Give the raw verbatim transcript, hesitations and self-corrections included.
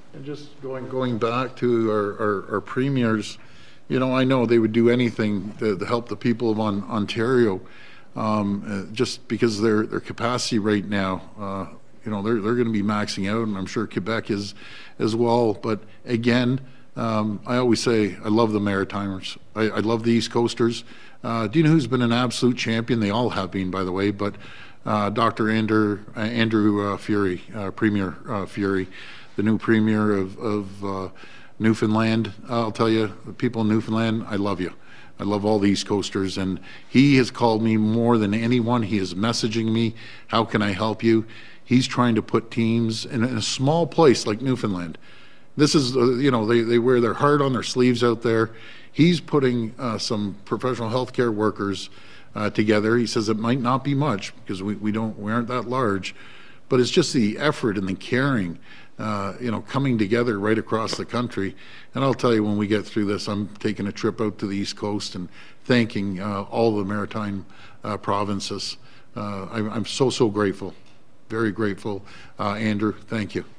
And just going going back to our, our, our premiers, you know, I know they would do anything to, to help the people of on, Ontario, um, uh, just because their their capacity right now, uh, you know, they're they're going to be maxing out, and I'm sure Quebec is as well. But again, um, I always say I love the Maritimers. I, I love the East Coasters. Uh, do you know who's been an absolute champion? They all have been, by the way. But uh, Doctor Andrew uh, Andrew uh, Furey, uh, Premier uh, Furey, the new Premier of, of uh, Newfoundland. I'll tell you, the people in Newfoundland, I love you. I love all the East Coasters, and he has called me more than anyone. He is messaging me, how can I help you? He's trying to put teams in a small place like Newfoundland. This is, uh, you know, they, they wear their heart on their sleeves out there. He's putting uh, some professional healthcare workers uh, together. He says it might not be much because we, we don't we aren't that large, but it's just the effort and the caring, uh, you know, coming together right across the country. And I'll tell you, when we get through this, I'm taking a trip out to the East Coast and thanking uh, all the maritime uh, provinces. Uh, I'm, I'm so so grateful, very grateful. Uh, Andrew, thank you.